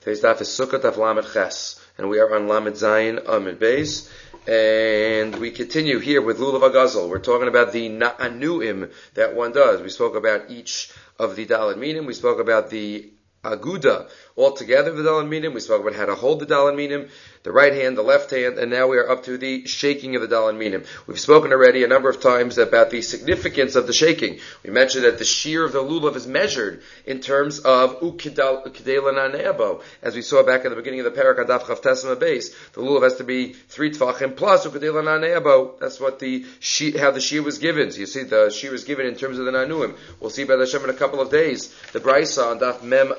Today's daf is Sukkot Daf Lamed Ches, and we are on Lamed Zayin Amid Beis, and we continue here with Lulav HaGazal. We're talking about the Na'anuim that one does. We spoke about each of the Daled Minim. We spoke about the Aguda altogether, the Daled Minim. We spoke about how to hold the Daled Minim, the right hand, the left hand, and now we are up to the shaking of the Daled Minim. We've spoken already a number of times about the significance of the shaking. We mentioned that the shear of the lulav is measured in terms of ukidela, as we saw back in the beginning of the parak on Daf Chav Tesma base. The lulav has to be 3 tfachim plus ukidela. That's what how the shear was given. So you see the shear is given in terms of the nanuim. We'll see by the Hashem in a couple of days. The Brisa on Daf Mem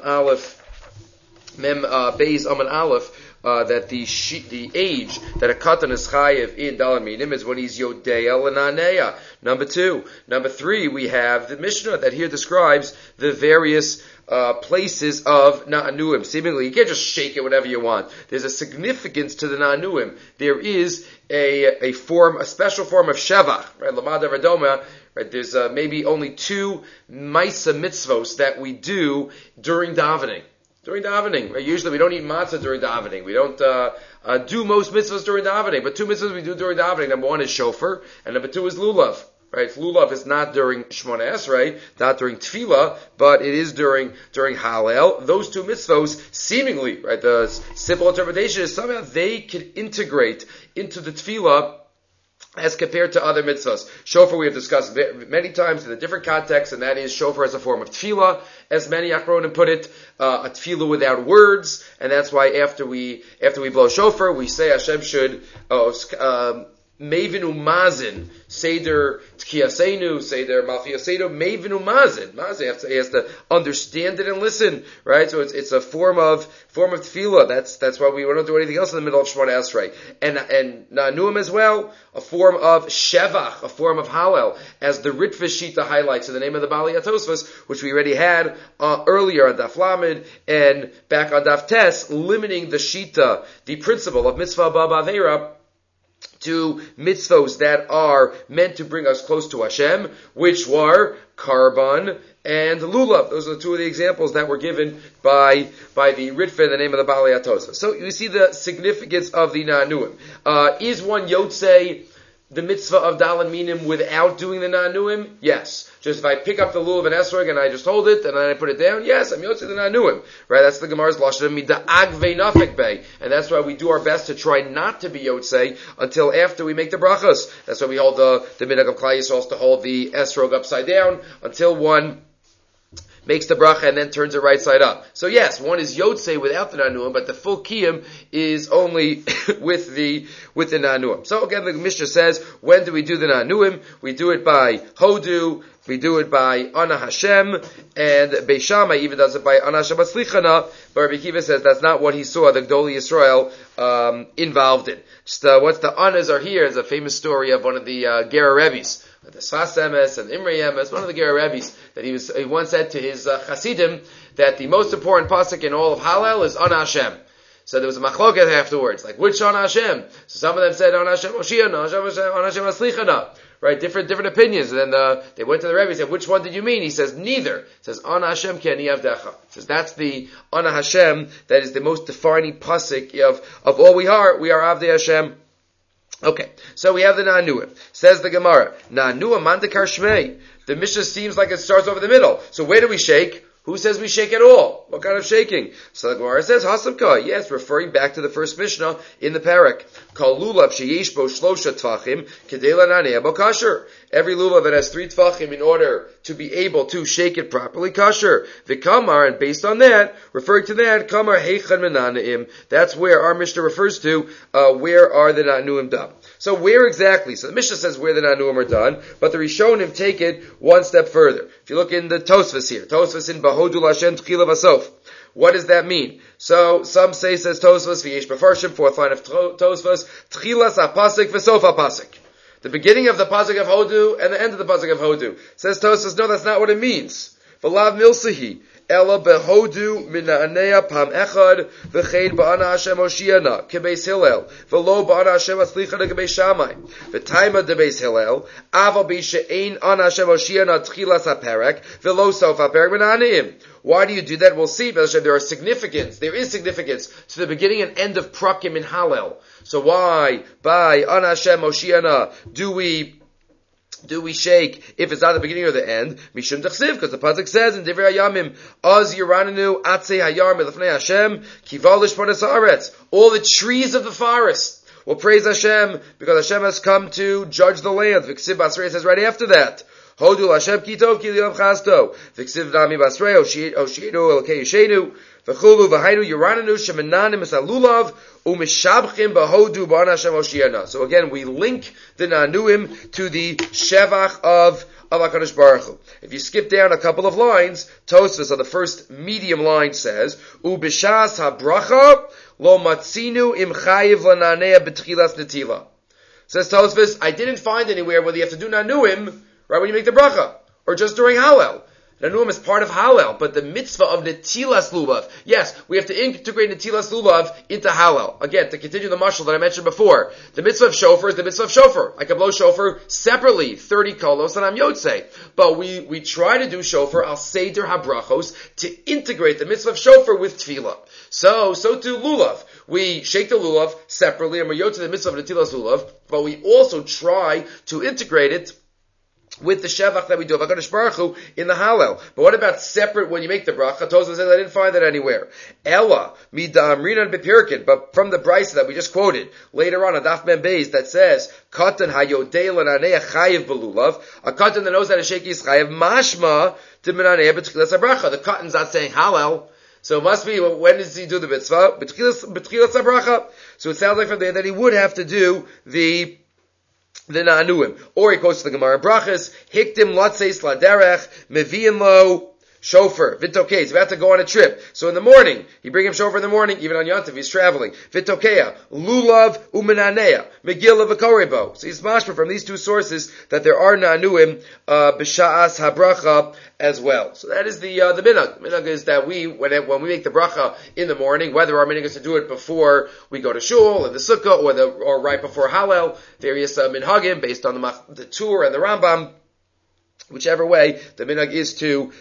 Beis Amen Aleph. That the age that a katan is chayev in Daled Minim is when he's Yodea L'Naneya. Number 2. Number 3, we have the Mishnah that here describes the various places of Na'anuim. Seemingly, you can't just shake it whatever you want. There's a significance to the Na'anuim. There is a special form of Shevach, right? Lamada Radoma, right? There's maybe only 2 Maisa mitzvos that we do during davening. During davening, right? Usually we don't eat matzah during davening. We don't do most mitzvahs during davening, but 2 mitzvahs we do during davening. Number 1 is shofar, and number 2 is lulav. Right? Lulav is not during Shmona Esrei, not during Tefillah, but it is during Hallel. Those 2 mitzvahs, seemingly, right? The simple interpretation is somehow they could integrate into the Tefillah as compared to other mitzvahs. Shofar we have discussed many times in a different context, and that is shofar as a form of tefillah, as many Achronim put it, a tefillah without words, and that's why after we blow shofar, we say Hashem should Mevinu Mazin, Seder Tkiyasenu, Seder Malchiyasenu, Mevinu Mazin. He has to understand it and listen, right? So it's a form of tefillah. That's why we don't do anything else in the middle of Shemona Esrei. And Na'anuim as well, a form of Shevach, a form of Hallel, as the Ritva Shita highlights in the name of the Bali Atosvos, which we already had earlier on Daf Lamed and back on Daf Tes, limiting the Shita, the principle of Mitzvah Baba Aveira, to mitzvos that are meant to bring us close to Hashem, which were Karban and Lulav. Those are 2 of the examples that were given by the Ritva in the name of the Bali Atosa. So you see the significance of the Na'anuim. Is one Yotzei the mitzvah of Daled Minim without doing the Na'anuim? Yes. Just if I pick up the lulav and esrog and I just hold it and then I put it down, yes, I'm Yotzei the Na'anuim. Right? That's the Gemara's Lashon Mida'ag ve'nafek bei. And that's why we do our best to try not to be Yotzei until after we make the brachas. That's why we hold the minhag of Klal Yisrael to hold the esrog upside down until one makes the bracha and then turns it right side up. So yes, one is Yotzei without the Na'anuim, but the full Kiyum is only with the Na'anuim. So again, the Mishnah says, when do we do the Na'anuim? We do it by Hodu, we do it by Ana Hashem, and Beis Shammai even does it by Ana Hashem Atzlichana, but Rabbi Kiva says that's not what he saw the Gdolei Yisrael involved in. Just what the Anas are here is a famous story of one of the Gera Rebbes, the Sfas Emes and Imrei Emes, one of the Gera Rebbes, that he once said to his Hasidim that the most important pasuk in all of Hallel is Ana Hashem. So there was a machloket afterwards, like which Ana Hashem? So some of them said Ana Hashem Oshiana, Ana Hashem Aslichana. Right, different opinions. And then they went to the Rebbe and said, which one did you mean? He says, neither. He says, Ana Hashem ki ani avdecha. He says, that's the Ana Hashem that is the most defining pasuk of all we are. We are Avdei Hashem. Okay, so we have the Na'anuim. Says the Gemara, Na'anuim mandekar shmei. The Mishnah seems like it starts over the middle. So where do we shake? Who says we shake at all? What kind of shaking? So the Gemara says, Hasavka. Yes, referring back to the first Mishnah in the parak. Kol lulav sheyesh bo shlosha tvachim kedei lananeh bo kasher. Every lulav that has 3 tvachim in order to be able to shake it properly, kasher. The kamar, and based on that, referring to that, kamar heichan menanaim. That's where our Mishnah refers to, where are the Na'anuim done. So where exactly? So the Mishnah says where the Na'anuim are done, but the Rishonim take it one step further. If you look in the Tosfos here, Tosfos in Bahodul Hashem Tchila Vasof. What does that mean? So some say, says Tosfos, V'yesh Befarshim, 4th line of Tosfos, Tchilas HaPasik V'sof HaPasik. The beginning of the pasuk of Hodu and the end of the pasuk of Hodu. Says Tosfos, no, that's not what it means. V'lav milsahi. Ela behodu min na'aneya pam echad v'chein ba'ana Hashem Oshiana kebeis Hillel v'lo ba'ana Hashem Atzlichana kebeis Shammai v'taima debeis Hillel aval bi she'ein ana Hashem Oshiana tchilas haperek v'lo sof haperek min na'aneim Why do you do that? We'll see. There is significance to the beginning and end of Prakim in Hallel. So why, by Ana Hashem Moshiana, do we shake if it's not the beginning or the end? Mishum Tachsiv, because the pasuk says in Divrei Hayamim, Az Yiranenu Atzei Hayar Melefnei Hashem Kivalish Panas Haaretz. All the trees of the forest will praise Hashem because Hashem has come to judge the land. V'ksiv Basrei says right after that, Hodu Hashem Kitov Ki Liam Chasto. V'ksiv Nami Basrei Oshienu Elokei Yishenu V'chulu V'hainu Yiranenu Shemenanim Esalulav Umishabchim B'Hodu B'An Hashem Oshiena. So again, we link the Nanuim to the Shevach of HaKadosh Baruch Hu. If you skip down a couple of lines, Tosfos on the first medium line says, Ubishas HaBracha Lo Matzinu Im Chayiv Lananea B'Tchilas Netila. Says Tosfos, I didn't find anywhere whether you have to do Nanuim right when you make the bracha, or just during Hallel. Nanuim is part of Hallel, but the mitzvah of Netilas Lulav, yes, we have to integrate Netilas Lulav into Hallel. Again, to continue the mashal that I mentioned before, the mitzvah of shofar is the mitzvah of shofar. I can blow shofar separately, 30 kolos, and I'm yotzei. But we try to do shofar al seder habrachos to integrate the mitzvah of shofar with tefillah. So too lulav. We shake the lulav separately, and we're yotzei the mitzvah of Netilas Lulav, but we also try to integrate it with the shevach that we do of HaKadosh Baruch Hu in the Hallel. But what about separate when you make the bracha? Tosfos says I didn't find that anywhere. Ella midamrinan bepirkin, but from the brisa that we just quoted later on Daf Mem Beis that says katan hayodei lananei chayiv belulav, a katan that knows how to shake his chayiv mashma to menanei b'tchilas habracha. The katan's not saying Hallel. So it must be, when does he do the mitzvah? B'tchilas habracha. So it sounds like from there that he would have to do the Na'anuim. Or he quotes the Gemara Brachas, Hiktim Latzeis Laderech, Mevi'im Lo, Shofar, Vitokei. He's about to go on a trip. So in the morning, you bring him shofar in the morning, even on Yontif, he's traveling. Vitokea, Lulav, Umenanea, Megillah V'korebo. So he's mashma from these two sources that there are Na'anuim, B'sha'as HaBracha as well. So that is the minhag. Minhag is that when we make the bracha in the morning, whether our minhag is to do it before we go to shul, in the sukkah, or right before Hallel, various minhagim based on the Tur and the Rambam, whichever way, the minhag is to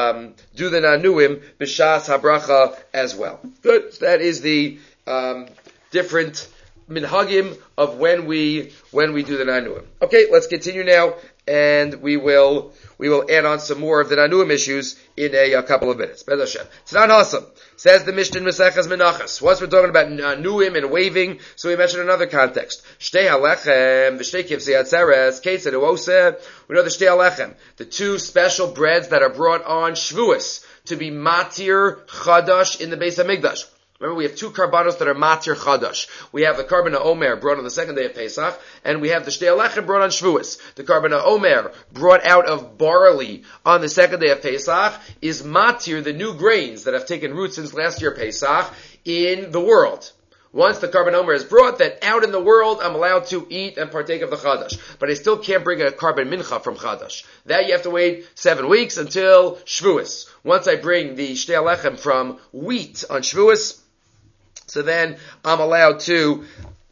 do the Nanuim b'shas habracha as well. Good. So that is the different minhagim of when we do the Nanuim. Okay, let's continue now, and we will add on some more of the Nanuim issues in a couple of minutes. Bez Hashem. Tznan Hasam says the Mishnah in Mesechas Menachos. Once we're talking about Nanuim and waving, so we mentioned another context. Shtei halechem, the Shtei kivsei atzeres, ketzad uose. We know the Shtei halechem, the two special breads that are brought on Shvuos to be matir chadash in the Beis Hamikdash. Remember, we have two karbanos that are matir chadash. We have the karban omer brought on the second day of Pesach, and we have the shtei halechem brought on Shavuos. The karban omer brought out of barley on the second day of Pesach is matir, the new grains that have taken root since last year Pesach in the world. Once the karban omer is brought, then out in the world I'm allowed to eat and partake of the chadash. But I still can't bring a karban mincha from chadash. That you have to wait 7 weeks until Shavuos. Once I bring the shtei halechem from wheat on Shavuos, so then I'm allowed to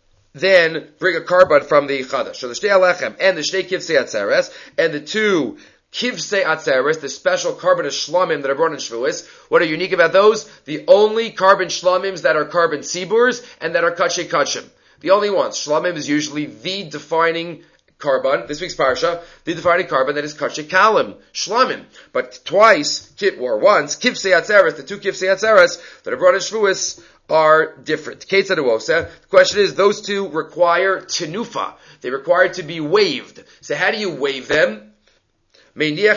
then bring a karban from the chadash. So the shtei halechem and the shtei kivsei atzeres and the two kivsei atzeres, the special karban shlamim that are brought in Shavuos. What are unique about those? The only karban shlamims that are karban siburs and that are kachei kachim. The only ones. Shlamim is usually the defining karban, this week's parsha, the defining karban that is kachei kalim, shlamim. But once, kivsei atzeres, the two kivsei atzeres that are brought in Shavuos are different. The question is, those two require tenufa. They require to be waved. So how do you wave them? You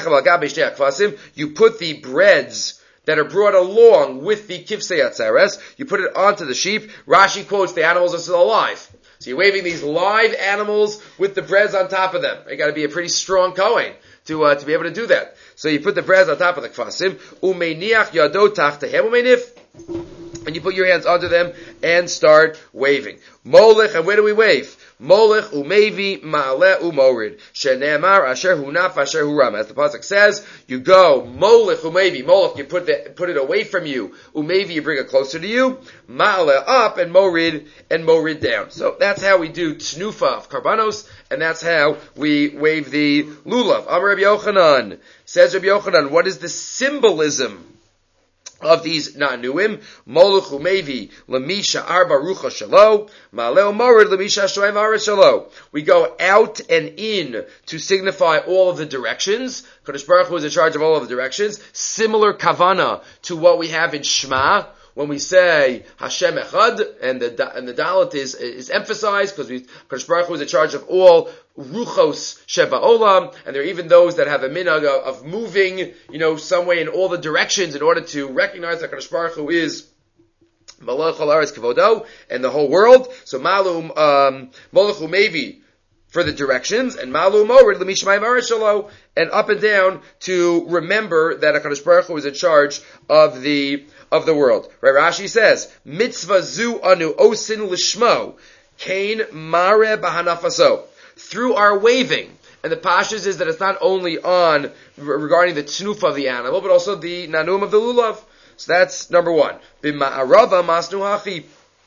put the breads that are brought along with the kivsei atzeres, you put it onto the sheep. Rashi quotes the animals are still alive. So you're waving these live animals with the breads on top of them. You got to be a pretty strong kohen to be able to do that. So you put the breads on top of the kvasim. Umeiniach yado tachtehem umenif. And you put your hands under them and start waving. Molech, and where do we wave? Molech umevi ma'aleh umorid. Shenemar asher hunaf asher huram. As the pasuk says, you go molech umevi. Molech, you put it away from you. Umevi, you bring it closer to you. Ma'aleh up and morid down. So that's how we do tnufa of karbanos, and that's how we wave the lulav. Amar Rabbi Yochanan. Says Rabbi Yochanan, what is the symbolism of these na'nuim? Molech umevi lemisha arba rucha shalo, ma'aleh umorid lemisha shoem aretz shalo. We go out and in to signify all of the directions. Kadosh Baruch Hu is in charge of all of the directions. Similar kavana to what we have in Shema, when we say Hashem Echad, and the Dalet is emphasized, because Kadosh Baruch Hu is in charge of all Ruchos Sheva Olam, and there are even those that have a minhag of moving, some way in all the directions in order to recognize that Kadosh Baruch Hu is Malach al Aretz Kavodo, and the whole world. So Malum, Molech Umevi, for the directions, and Malu Morid Lemishmayim Aretz Shalo, and up and down to remember that HaKadosh Baruch Hu is in charge of the world. Right, Rashi says, Mitzvah zu anu osin lishmo, kain mare bahanafaso. Through our waving. And the pashas is that it's not only on regarding the tnufa of the animal, but also the nanum of the lulav. So that's number one. B'ma'arava masnu hachi.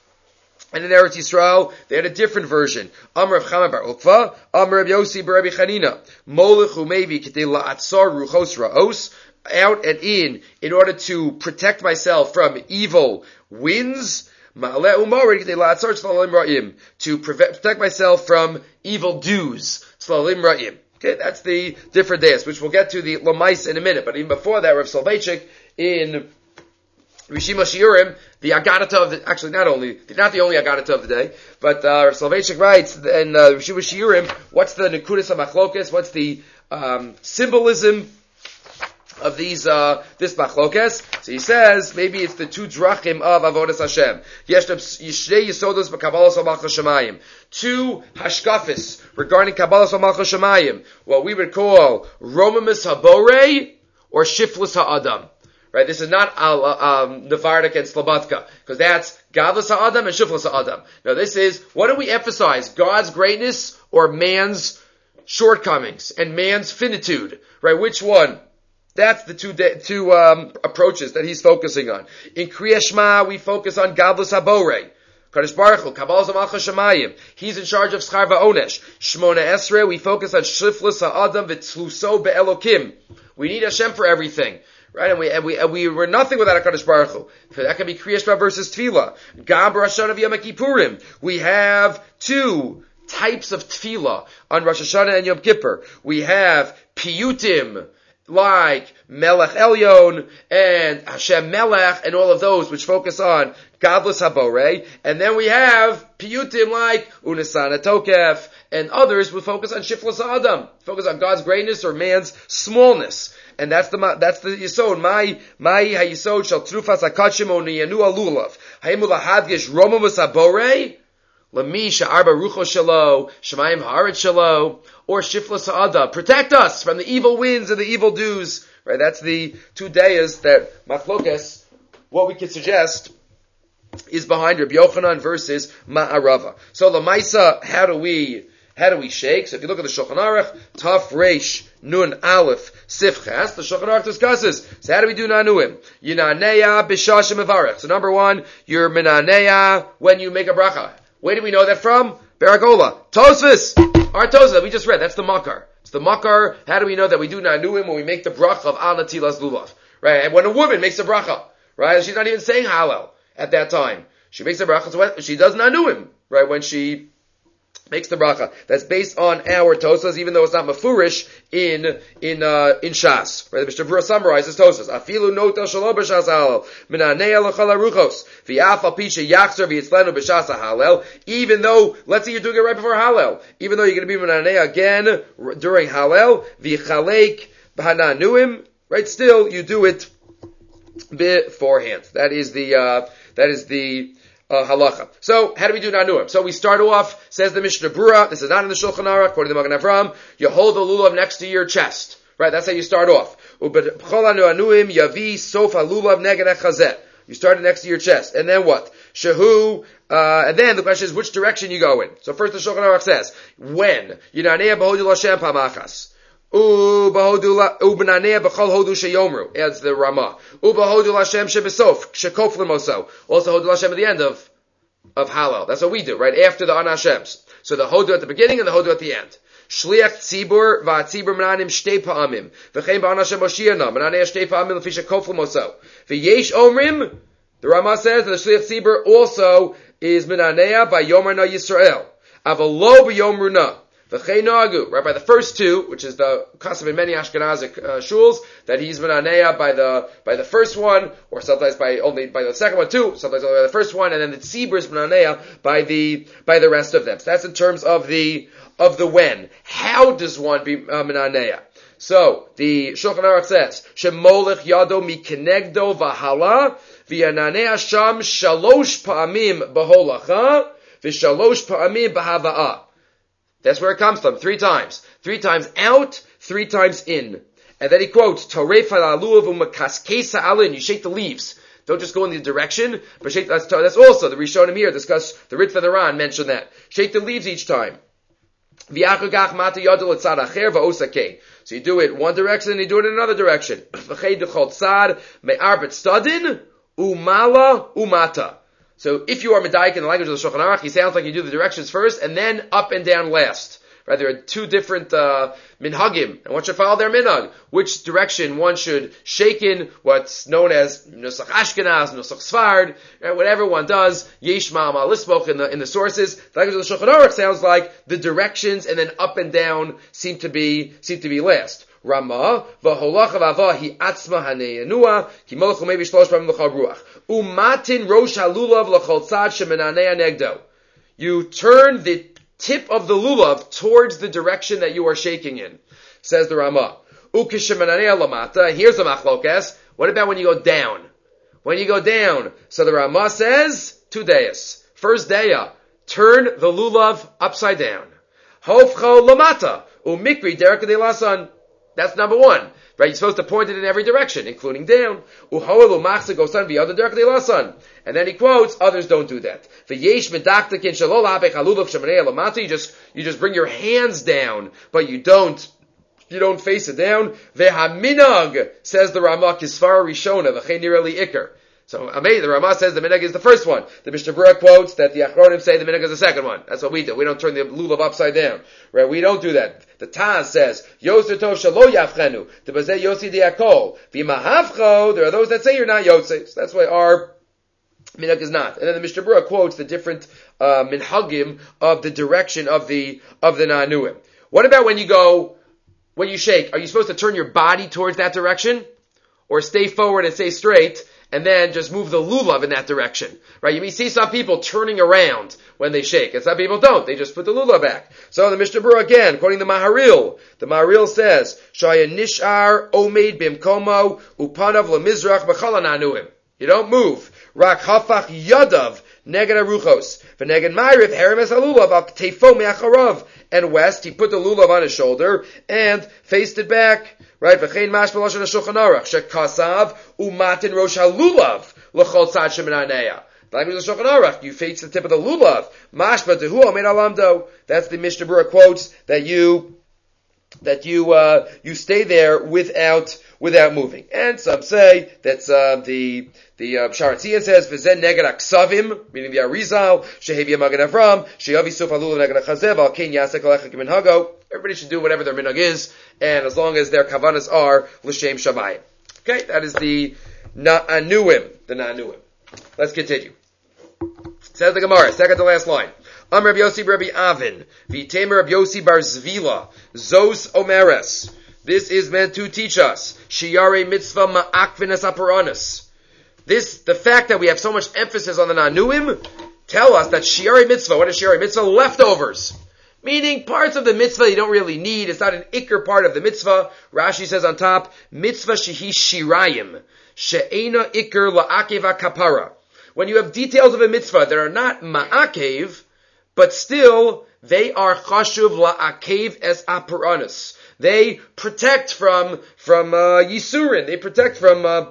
And in Eretz Yisrael, they had a different version. Amr Rav Chama bar Ukva, Amr Rav Yossi bar Rabbi Chanina. Molech umevi k'tei la'atzar ruchos ra'os, out and in order to protect myself from evil winds. Ma'aleh umorid k'tei la'atzar tzlalim ra'im, to protect myself from evil dews. Tzlalim ra'im. Okay, that's the different days, which we'll get to the Lamais in a minute. But even before that, Rav Soloveitchik in Rishima Shiurim, the Agadata of the, actually not the only Agadata of the day, but Rav Soloveitchik writes in Rishima Shiurim, what's the Nekudas HaMachlokes, what's the symbolism of these this Machlokes? So he says, maybe it's the two drachim of Avodas Hashem. Yishnei Yisodos b'Kabbalas HaMalchus Shemayim. Two hashkafis regarding Kabbalas HaMalchus Shemayim, what we would call Romamus HaBorei or Shiflus HaAdam. Right, this is not Navardik and Slabatka, because that's Gavlas HaAdam and Shiflas HaAdam. Now this is, what do we emphasize? God's greatness or man's shortcomings and man's finitude? Right, which one? That's the two approaches that he's focusing on. In Kriya Shema, we focus on Gavlas HaBorei. Kadosh Baruch Hu, Kabbalas HaMalchus Shemayim. He's in charge of Schar Va'onesh. Shmona Esrei, we focus on Shiflas HaAdam v'Tzluso be'Elokim. We need Hashem for everything. Right, and we were nothing without HaKadosh Baruch Hu. That can be Kriya Shema versus Tefillah. Gam Rosh Hashanah v'Yom Kippurim. We have two types of Tefillah on Rosh Hashanah and Yom Kippur. We have Piyutim, like Melech Elyon and Hashem Melech and all of those which focus on Gadlus HaBorei. And then we have Piyutim like Unisana Tokef and others who focus on Shiflas HaAdam, focus on God's greatness or man's smallness. And that's the yisod. My hayisod shall trufas hakachim oniyanu alulav. Haimu lahadgish romamus haborei. Lamisha arba rucho shalo. Shemayim haaretz shalo. Or shiflas ha'ada. Protect us from the evil winds and the evil dews. Right, that's the two days that Machlokes, what we could suggest, is behind Rabbi Yochanan versus Ma'arava. So Lamaisa, how do we shake? So if you look at the Shulchan Aruch, Taf Reish Nun Aleph Sif Ches, the Shulchan Aruch discusses. So how do we do Nanuim? Yinaneya B'Shashem Mevarech. So number one, you're Minaneya when you make a bracha. Where do we know that from? Baragola. Tosfos. Our Tosfos that we just read. That's the Makar. It's the Makar. How do we know that we do Nanuim when we make the bracha of Al Natilas Lulav? Right? And when a woman makes a bracha, right? She's not even saying Hallel at that time. She makes a bracha, so she does Nanuim, right? When she makes the bracha. That's based on our Tosas, even though it's not mafurish in Shas. Right? The Mishnah Berurah summarizes Tosas. Afilu nota shalo b'shas halal. Minanei l'chol haruchos. V'yaf al pisha yachzer v'yitzlenu b'shas halal. Even though, let's say you're doing it right before Hallel. Even though you're going to be Minanei again during Hallel. V'chalek b'hananuim. Right? Still, you do it beforehand. That is the halacha. So, how do we do Nanuim? So we start off, says the Mishnah Berurah, this is not in the Shulchan Aruch, according to the Magen Avram, you hold the lulav next to your chest. Right, that's how you start off. You start it next to your chest. And then what? Shehu, and then the question is which direction you go in. So first the Shulchan Aruch says, when? Yinanea b'hodu l'Hashem pamachas. U'b'nanea b'chol hodu sheyomru. Adds the Ramah. U'b'hodu l'Hashem shebesof. Shekof l'moso. Also hodu l'Hashem at the end of Hallel. That's what we do, right? After the An Hashems. So the hodu at the beginning and the hodu at the end. Shliach tzibur v'atzibur menanim shtei pa'amim v'chein ba'an Hashem Moshiach menanei shtei pa'amim l'fi shekof l'moso v'yesh omrim. The Ramah says that the Shliach Tzibur also is Minanea by Yomar Na Yisrael. Avalo b'Yomru Na. V'chei Nagu. Right, by the first two, which is the custom in many Ashkenazic shuls, that he's Minanea by the first one, or sometimes by the second one too, sometimes only by the first one, and then the Tzibur is Minanea by the rest of them. So that's in terms of the when. How does one be Minanea? So, the Shulchan Aruch says, Shemolech yado mikenegdo v'hala, v'yananea sham shalosh pa'amim b'holacha, v'shalosh pa'amim b'hava'ah. That's where it comes from, 3 times. 3 times out, 3 times in. And then he quotes, Toref ha'luluv u'makaskesa alin, you shake the leaves. Don't just go in the direction, but shake, that's also, the Rishonim here discuss, the Ritva and the Ran mention that. Shake the leaves each time. So you do it one direction and you do it in another direction. So if you are medayik in the language of the Shulchan Aruch, he sounds like you do the directions first and then up and down last. Right? There are 2 different minhagim, and one should follow their minhag. Which direction one should shake in, what's known as Nusach Ashkenaz, Nusach Sfard, right? Whatever one does, Yesh Ma'ama Lisboch in the sources. The language of the Shulchan Aruch sounds like the directions and then up and down seem to be last. Ramah v'holach v'ava hi atzma haneyanua ki molach umevi shlosh pamim l'chal ruach umatin rosh halulav l'chol tzad shemenanea negdo. You turn the tip of the lulav towards the direction that you are shaking in, says the Ramah. Ukishemenanea lamata. Here's the machlokas. What about when you go down? When you go down, so the Ramah says 2 dayas. First daya, turn the lulav upside down. Hofcho lamata umikri derek de lasan. That's number 1. Right? You're supposed to point it in every direction, including down. And then he quotes, others don't do that. You just bring your hands down, but you don't face it down. Says the Ramah, Kisfara Rishona, Ikr. So the Ramah says the minhag is the first one. The Mishnah Berurah quotes that the Achronim say the minhag is the second one. That's what we do. We don't turn the lulav upside down. Right? We don't do that. The Taz says, Yoser Tov Shalo Yavchenu, the Bazeh Yosi Diakol. V'mahavcho, there are those that say you're not Yosei. So that's why our minhag is not. And then the Mishnah Berurah quotes the different minhagim of the direction of the Na'anuim. What about when you shake? Are you supposed to turn your body towards that direction? Or stay forward and stay straight? And then just move the lulav in that direction. Right? You may see some people turning around when they shake, and some people don't. They just put the lulav back. So the Mishnah Berurah again, quoting the Maharil says, Shaya nishar omeid bimkomo upanav lemizrach b'chol hananuim. You don't move. Rak hafach yadav neged aruchos. V'neged ma'ariv herem es halulav al teifo me'acharav. And west, he put the lulav on his shoulder and faced it back. Right? V'chein mash b'lashon ha'shulchan aruch shekasav umatin rosh halulav l'chol tzad shemenanea. The language of the Shulchan Aruch, you face the tip of the lulav. Mashba tehu omeid alamdo. That's the Mishnah Berurah quotes that you stay there without moving. And some say that's the Sharatzian says v'zen neged aksavim, meaning the Arizal shehevi magad Avram sheyavi suf alulav neged achazev al kein yasek alecha k'minhago. Everybody should do whatever their minhag is, and as long as their kavanas are l'shem shamayim. Okay, that is the Na'anuim. Let's continue. Says the Gemara, second to last line. Rabbi Yossi Rabbi Avin, V'itemer Rabbi Yossi Bar Zvila, Zos Omeres. This is meant to teach us, Shiyare Mitzvah Ma'akvinas Aparanis. The fact that we have so much emphasis on the Na'anuim, tell us that Shiyare Mitzvah, what is Shiyare Mitzvah? Leftovers. Meaning parts of the mitzvah you don't really need. It's not an ikr part of the mitzvah. Rashi says on top, Mitzvah Shehi Shirayim, She'ena ikr la'akeva kapara. When you have details of a mitzvah that are not ma'akev, but still, they are chashuv la'akev es aparanis. They protect from yisurin. They protect from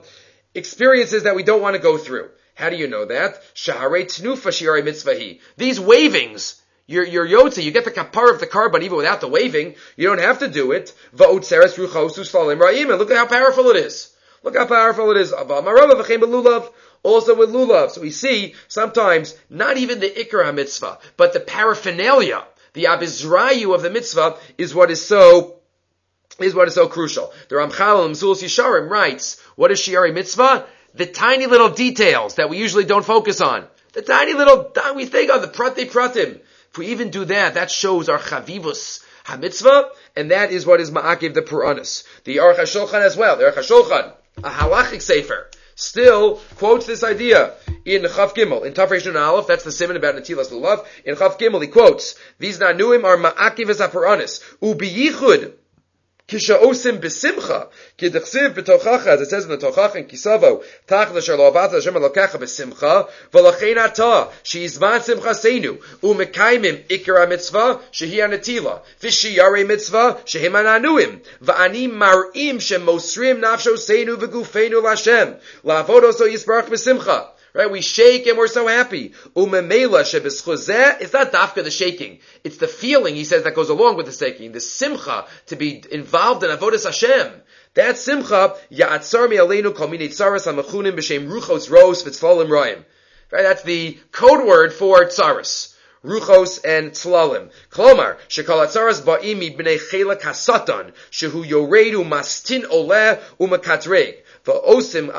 experiences that we don't want to go through. How do you know that? Shaharei tnufa shiarei mitzvahi. These wavings, your yotze, you get the kapar of the carbon even without the waving. You don't have to do it. Va'otzeres ruchosus falim ra'im. And look at how powerful it is. Look how powerful it is. Also with lulav. So we see sometimes not even the ikra mitzvah, but the paraphernalia, the abizrayu of the mitzvah is what is so crucial. The Ramchal in Mzulas Yesharim writes, what is shiarei mitzvah? The tiny little details that we usually don't focus on. The tiny little, we think on the prate pratim. If we even do that, that shows our chavivus ha-mitzvah, and that is what is ma'akiv the Puranas. The Aruch HaShulchan as well. The Aruch HaShulchan, a halachic sefer, still quotes this idea in Chav Gimel. In Tav Reish Nun Aleph, that's the siman about Netilas Lulav. In Chav Gimel, he quotes, these nanuim are ma'akiv as ha-Puranas. U'biyichud, Kisha osim besimcha, kidechsiv betochacha, as it says in the Tochacha in Kisavo, tach l'sher lo avata Hashem elokecha besimcha, v'lachein ata, she'izman simcha seinu, u'mekaimim ikra mitzvah, shehi anetila, v'shiyarei mitzvah, shehi mananuim, v'ani mar'im shemosrim nafsho seinu v'gufeinu l'Hashem, la'avodo so yisbarach besimcha. Right, we shake and we're so happy. Umemela shebeschuzeh. It's not dafka the shaking; it's the feeling. He says that goes along with the shaking. The simcha to be involved in avodas Hashem. That simcha ya'atzar mi aleinu kol minei tzaras hamachunim b'shem ruchos ros v'tzlalim roim. Right, that's the code word for tzaras. Ruchos and tzlalim. Klomar, shekol atzaras ba'im b'nei chelak hasatan, shehu yoredu mastin oleh umakatreg. Right,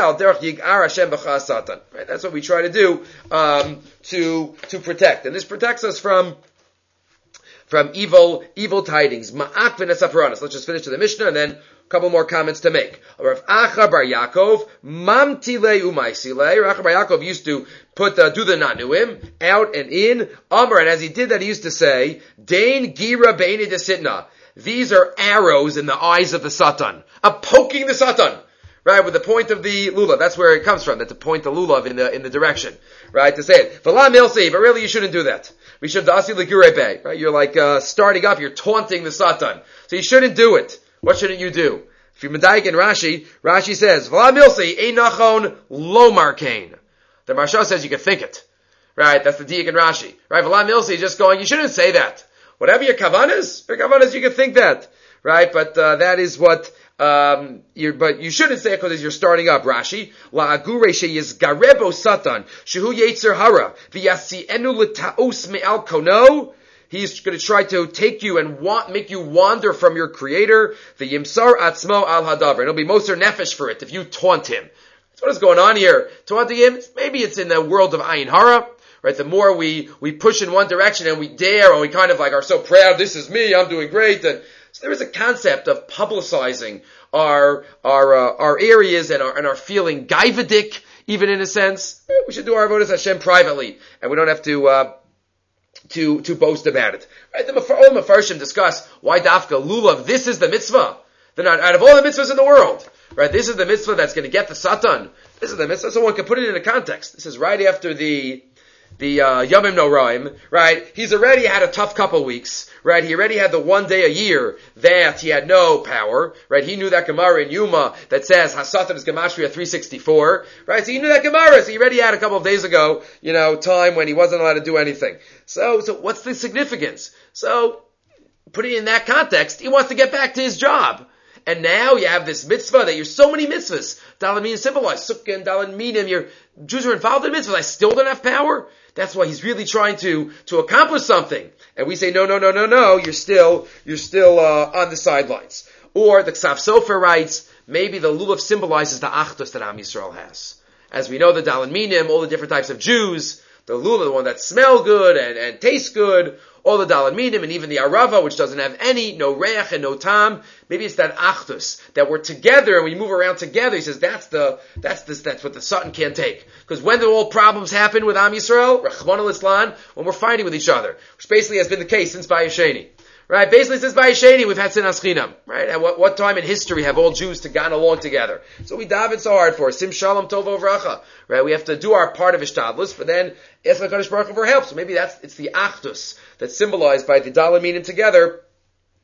that's what we try to do to protect, and this protects us from evil tidings. Ma'ak v'nesaparanos. Let's just finish to the Mishnah, and then a couple more comments to make. Rav Acha bar Yaakov mamtile umaisile. Rav Acha bar Yaakov used to do the nanuim out and in. Amar, and as he did that, he used to say, Dain gira beini desitna. These are arrows in the eyes of the Satan. Poking the Satan. Right, with the point of the lulav. That's where it comes from, that to point the lulav in the direction. Right, to say it. V'la milsi, but really you shouldn't do that. We should dasi l'gurebe. Right, you're like, starting up, you're taunting the Satan. So you shouldn't do it. What shouldn't you do? If you're Medayik and Rashi says, V'la milsi, ein nachon lo markain. The Maharsha says you can think it. Right, that's the Diak and Rashi. Right, V'la milsi, just going, you shouldn't say that. Whatever your kavanas, you can think that. Right, but that is what, but you shouldn't say it because you're starting up. Rashi, la'agure sheyizgarebo satan shehu yetzer hara v'yasienu l'taos me'al kono. He's going to try to take you and make you wander from your Creator. V'yimsar atzmo al hadavar. It'll be moser nefesh for it if you taunt him. That's what is going on here. Taunting him. Maybe it's in the world of ayin hara. Right, the more we push in one direction and we dare and we kind of like are so proud. This is me. I'm doing great. And so there is a concept of publicizing our areas and our feeling gaivadik, even in a sense. We should do our avodas Hashem privately, and we don't have to boast about it. Right? The Mefarshim discuss why dafka lulav. This is the mitzvah. They're not out of all the mitzvahs in the world. Right? This is the mitzvah that's going to get the Satan. This is the mitzvah, so one can put it in a context. This is right after the Yomim Noraim, right? He's already had a tough couple weeks, right? He already had the one day a year that he had no power, right? He knew that Gemara in Yuma that says Hasatan is Gemashria 364, right? So he knew that Gemara, so he already had a couple of days ago, time when he wasn't allowed to do anything. So what's the significance? So, putting it in that context, he wants to get back to his job. And now you have this mitzvah that you're so many mitzvahs. Dalet Minim symbolize Sukkah and Dalet Minim. Your Jews are involved in mitzvahs. I still don't have power. That's why he's really trying to accomplish something. And we say no. You're still on the sidelines. Or the Ksav Sofer writes, maybe the lulav symbolizes the achdus that Am Yisrael has. As we know, the Dalet Minim, all the different types of Jews, the lulav, the one that smell good and taste good. All the Dalet Minim and even the Arava, which doesn't have no reach and no tam. Maybe it's that achdus, that we're together and we move around together. He says that's what the Satan can't take. Because when do all problems happen with Am Yisrael? Rachmana litzlan, when we're fighting with each other. Which basically has been the case since Bayesheni. Right? Basically since Bayesheni we've had Sinas Chinam. Right? At what time in history have all Jews gone along together? So we daven so hard for Sim Shalom Tov Uvracha. Right? We have to do our part of Ishtadlus, but then ask HaKadosh Baruch Hu for help. So maybe it's the achdus that's symbolized by the Dalet Minim together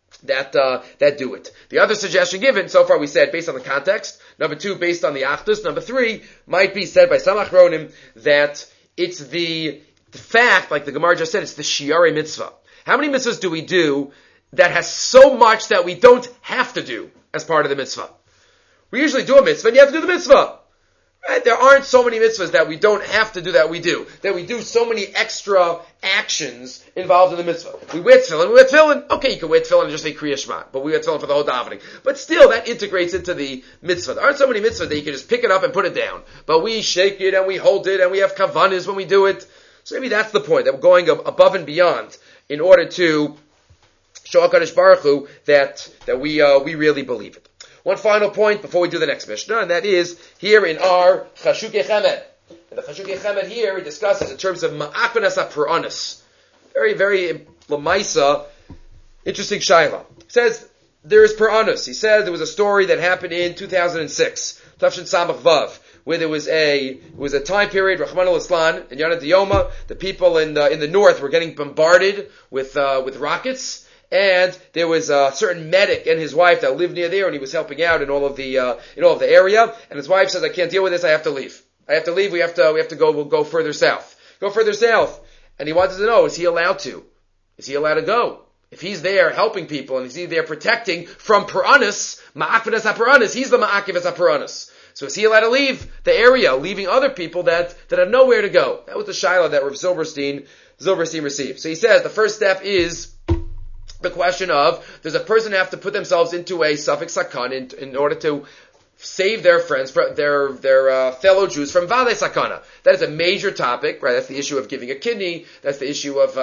that do it. The other suggestion given, so far we said based on the context. Number two, based on the achdus. Number three, might be said by some achronim that it's the fact, like the Gemara just said, it's the shiarei mitzvah. How many mitzvahs do we do that has so much that we don't have to do as part of the mitzvah? We usually do a mitzvah and you have to do the mitzvah. Right? There aren't so many mitzvahs that we don't have to do that we do. That we do so many extra actions involved in the mitzvah. We wear tefillin. Okay, you can wear tefillin and just say Kriya Shema, but we wear tefillin for the whole davening. But still, that integrates into the mitzvah. There aren't so many mitzvahs that you can just pick it up and put it down. But we shake it and we hold it and we have kavanas when we do it. So maybe that's the point, that we're going above and beyond in order to show HaKadosh Baruch Hu that we really believe it. One final point before we do the next Mishnah, and that is here in our Chashukei Chemed. In the Chashukei Chemed here, he discusses in terms of Ma'akvanas HaPuranis. Very, very Lamaisa, interesting Shaila. He says, there is Puranis. He says there was a story that happened in 2006, Tafshin Samach Vav, where it was a time period, Rahman al-Islan, in Yana Diyoma, the people in the north were getting bombarded with rockets. And there was a certain medic and his wife that lived near there, and he was helping out in all of the area. And his wife says, "I can't deal with this. I have to leave. We have to go. We'll go further south. Go further south." And he wanted to know: is he allowed to? Is he allowed to go? If he's there helping people and he's there protecting from Puranis, Ma'akvanas HaPuranis, he's the Ma'akivas HaPuranis. So is he allowed to leave the area, leaving other people that have nowhere to go? That was the Shaila that Rav Zilberstein received. So he says the first step is the question of, does a person have to put themselves into a suffix sakan in order to save their friends, their fellow Jews from vadei sakana? That is a major topic, right? That's the issue of giving a kidney. That's the issue of,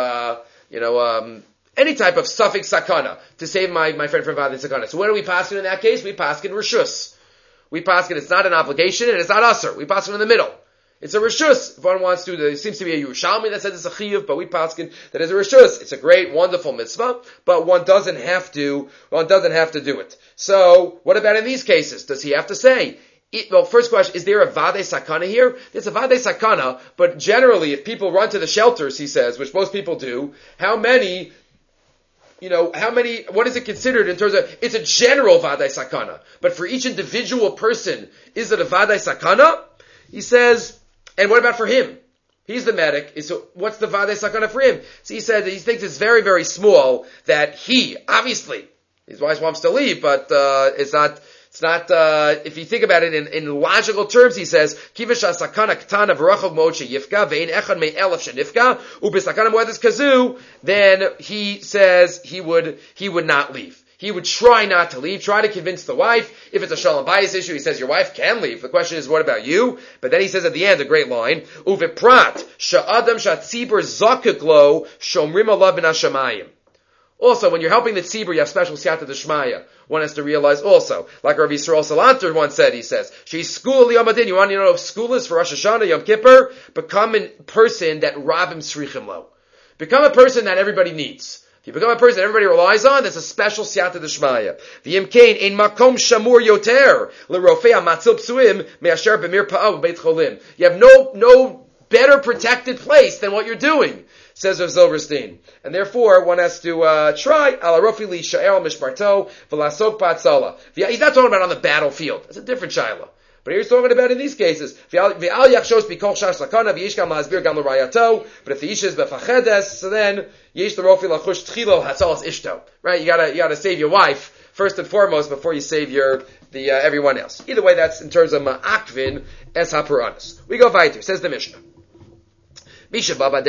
any type of suffix sakana to save my friend from vadei sakana. So what do we paskin in that case? We paskin reshus. We paskin, it's not an obligation and it's not usur. We paskin in the middle. It's a reshus. If one wants to, there seems to be a Yerushalmi that says it's a chiyuv, but we paskin that is a reshus. It's a great, wonderful mitzvah, but one doesn't have to do it. So, what about in these cases? Does he have to say? First question, is there a vadei sakana here? There's a vadei sakana, but generally, if people run to the shelters, he says, which most people do, how many, what is it considered in terms of, it's a general vadei sakana, but for each individual person, is it a vadei sakana? He says, and what about for him? He's the medic. So what's the vadei sakana for him? So he said that he thinks it's very, very small, that he, obviously, his wife wants to leave, but it's not, if you think about it in logical terms, he says, Kivash sakana ktana v'rachog mo'od sheyifka, ve'in echad me'elef shenifka, u'b'sakana moedes kazu, then he says he would not leave. He would try not to leave, try to convince the wife. If it's a shalom bayis issue, he says your wife can leave. The question is, what about you? But then he says at the end, a great line, Uviprat, sha'adam sha'tzibur zakuk lo, shomrim alav bin hashamayim. Also, when you're helping the tzibur, you have special siyata d'shmaya. One has to realize also, like Rav Yisrael Salanter once said, he says, she's school liyamadin. You want to know if school is for Rosh Hashanah, Yom Kippur? Become a person that rabim srichim lo. Become a person that everybody needs. If you become a person that everybody relies on, that's a special siyata d'shmaya. V'yim kain ein makom shamur yoter l'rofei hamatzil psuim me'asher b'mir pa'ah b'beit cholim. You have no better protected place than what you're doing, says Rav Zilberstein. And therefore, one has to try ala rofi li sha'er mishparto v'lasok patzala. He's not talking about on the battlefield. That's a different shaila. But here he's talking about in these cases. But if the ish is befachedes, so then yesh l'rofi lachush tchilo hatzalas ishto. Right? You gotta save your wife first and foremost before you save everyone else. Either way, that's in terms of ma'akvin es hapuranis. We go weiter. Says the Mishnah. That's not a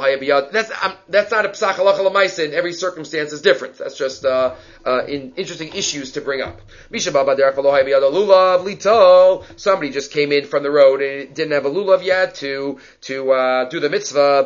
psach halacha l'maisa. In every circumstance is different. That's just in interesting issues to bring up. Somebody just came in from the road and didn't have a lulav yet to do the mitzvah.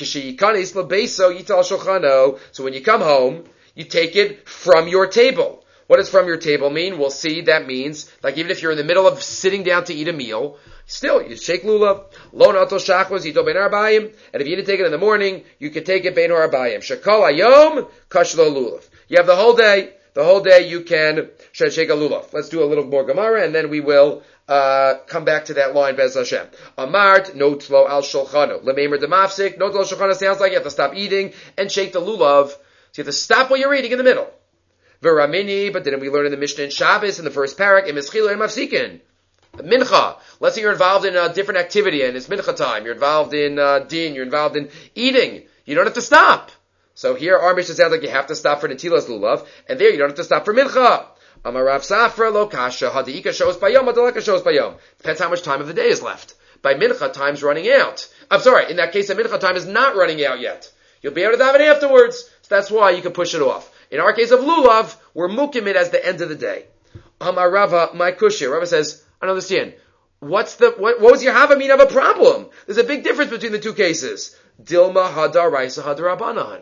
So when you come home, you take it from your table. What does from your table mean? We'll see. That means, like, even if you're in the middle of sitting down to eat a meal, still, you shake lulav. Lo nato shachos yito bein harbayim. And if you didn't take it in the morning, you can take it bein harbayim. Shekol hayom kashlo lulav. You have the whole day. The whole day you can shake a lulav. Let's do a little more Gemara, and then we will come back to that line, Bez Hashem. Amart, notlo al shulchano. Lemeimer demafsik. Notlo al shulchano sounds like you have to stop eating and shake the lulav. So you have to stop what you're eating in the middle. V'ramini, but didn't we learn in the Mishnah in Shabbos in the first parak, in Mischilu and Mafsikin? Mincha. Let's say you're involved in a different activity and it's mincha time. You're involved in din. You're involved in eating. You don't have to stop. So here our Mishnah sounds like you have to stop for Netilas Lulav, and there you don't have to stop for mincha. Amarav Safra lo kasha hadika shows bayom adalaka shows bayom. Depends how much time of the day is left. By mincha, time's running out. I'm sorry. In that case, the mincha time is not running out yet. You'll be able to daven afterwards. So that's why you can push it off. In our case of lulav, we're mukim it as the end of the day. Amar Rava, my kushya. Rava says, I don't understand. What was your havamina of a problem? There's a big difference between the two cases. Dilma hadaraisa hadarabanan.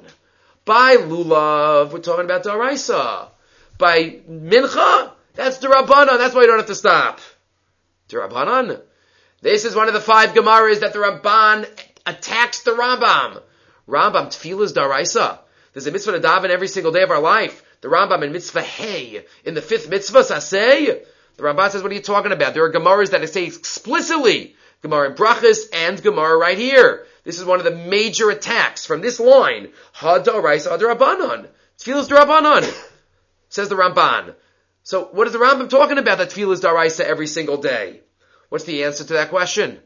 By lulav, we're talking about daraisa. By mincha, that's darabanan. That's why you don't have to stop. Darabanan. This is one of the 5 Gemaras that the Ramban attacks the Rambam. Rambam, tefillah is daraisa. There's a mitzvah to daven every single day of our life. The Rambam in mitzvah hey, in the 5th mitzvah, saseh, the Ramban says, what are you talking about? There are Gemaras that say explicitly, Gemara in Brachas and Gemara right here. This is one of the major attacks from this line. Ha-daraisa ha-darabanan. Tefillah is darabanan, says the Ramban. So what is the Rambam talking about that tefillah is daraisa every single day? What's the answer to that question?